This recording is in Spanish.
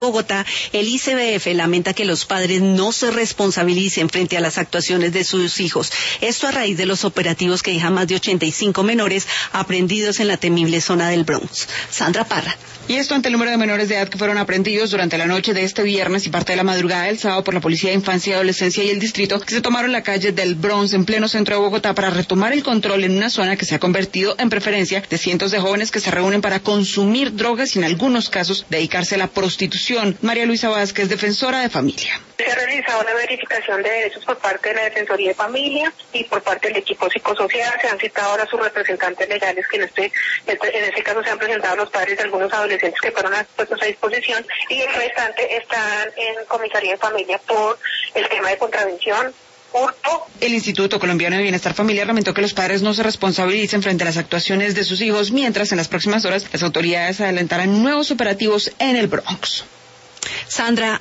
Bogotá, el ICBF lamenta que los padres no se responsabilicen frente a las actuaciones de sus hijos. Esto a raíz de los operativos que dejan más de 85 menores aprehendidos en la temible zona del Bronx. Sandra Parra. Y esto ante el número de menores de edad que fueron aprendidos durante la noche de este viernes y parte de la madrugada del sábado por la Policía de Infancia y Adolescencia y el Distrito, que se tomaron la calle del Bronx en pleno centro de Bogotá para retomar el control en una zona que se ha convertido en preferencia de cientos de jóvenes que se reúnen para consumir drogas y en algunos casos dedicarse a la prostitución. María Luisa Vázquez, defensora de familia. Se ha realizado una verificación de derechos por parte de la Defensoría de Familia y por parte del equipo psicosocial. Se han citado ahora sus representantes legales que en este caso se han presentado los padres de algunos adolescentes que fueron puestos a disposición y el restante están en comisaría de familia por el tema de contravención. El Instituto Colombiano de Bienestar Familiar lamentó que los padres no se responsabilicen frente a las actuaciones de sus hijos, mientras en las próximas horas las autoridades adelantarán nuevos operativos en el Bronx. Sandra,